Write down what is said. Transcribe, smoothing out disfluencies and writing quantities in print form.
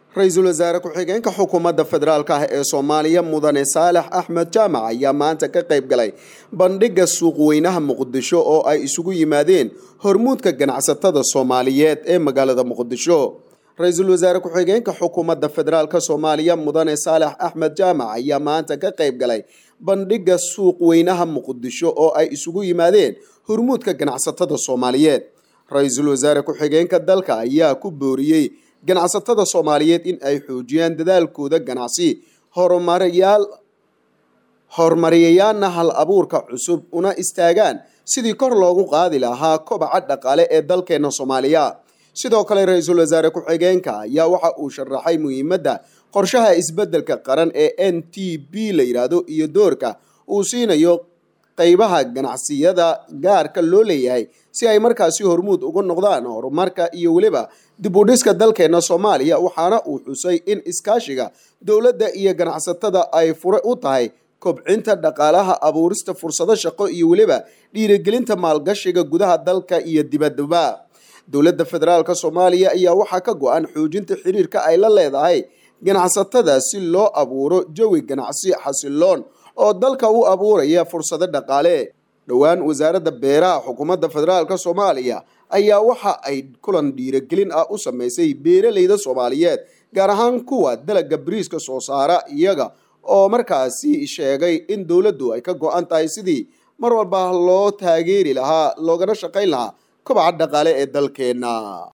Ra'iisul Wasaare ku-xigeenka xukuumadda federaalka ah ee Soomaaliya Mudane Saalax Axmed Jaamac ayaa maanta ka qayb galay bandhigga suuq weynaha Muqdisho oo ay isugu yimaadeen hormuudka ganacsatada Soomaaliyeed ee magaalada Muqdisho. Ra'iisul Wasaare ku-xigeenka xukuumadda federaalka Soomaaliya Mudane Saalax Axmed Jaamac ayaa maanta ka qayb galay bandhigga suuq weynaha Muqdisho oo ay isugu yimaadeen hormuudka ganacsatada Soomaaliyeed. Ra'iisul Wasaare ku-xigeenka dalka ayaa ku booriyay ganacsatada Soomaaliyeed in ay xoojiyaan dadaalkooda ganacsi horumariyayaan hal abuurka cusub una istaagaan sidii kor loogu qaadi lahaa kobaca dhaqaale ee dalkeena Soomaaliya. Sidoo kale Ra'iisul Wasaare ku-xigeenka ayaa waxa uu sharaxay muhiimadda qorshaha isbeddelka qaran ee NTB la yiraahdo iyo doorka uu siinayo qaybaha ganacsiyada gaarka loo leeyahay si ay markaasi hormuud ugu noqdaan horumarka iyo waliba dib u dhiska dalkeena Soomaaliya. Waxaana uu xusay in iskaashiga dawladda iyo ganacsatada ay fure u tahay kobcinta dhaqaalaha, abuurista fursado shaqo iyo waliba dhiirigelinta maalgashiga gudaha dalka iyo dibaddaba. Dawladda federaalka Soomaaliya ayaa waxa ka go'an xoojinta xiriirka ay la leedahay ganacsatada si loo abuuro jawi ganacsi xasiloon oo dalka u abuuraya fursado dhaqaale. Dhawaan wasaaradda beeraha xukuumadda federaalka Soomaaliya ayaa waxa ay kulan dhiirigelin ah u sameysay beeraleyda Soomaaliyeed gaar ahaan kuwa dalagga bariiska soo saara, iyaga oo markaasi sheegay in dawladdu ay ka go'an tahay sidii mar walba loo taageeri lahaa loogana shaqayn lahaa kobaca dhaqaale ee dalkeena.